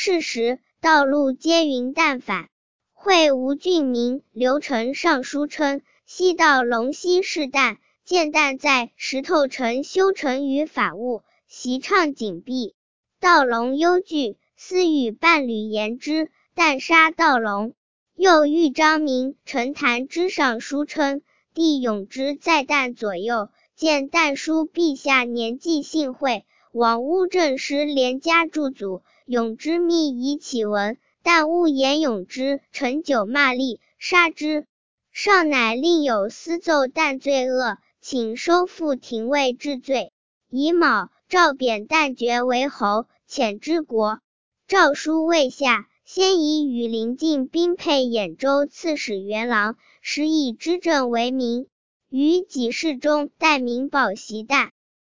是时，道路皆云淡返。会吴郡民刘承上书称，昔道龙溪是旦，见旦在石头城修成于法务，席畅景毕。道龙忧惧，私与伴侣言之，旦杀道龙。又豫章明陈坛之上书称，帝永之在旦左右，见旦书陛下年纪幸会，往乌镇师连家驻祖，永之密以启文，但误言永之陈酒骂詈，杀之。上乃另有私奏旦罪恶，请收复廷尉治罪。乙卯，诏贬旦爵为侯，遣之国。诏书未下，先以与邻近兵配兖州刺史元郎，时以知政为名。于己世中代名保袭旦。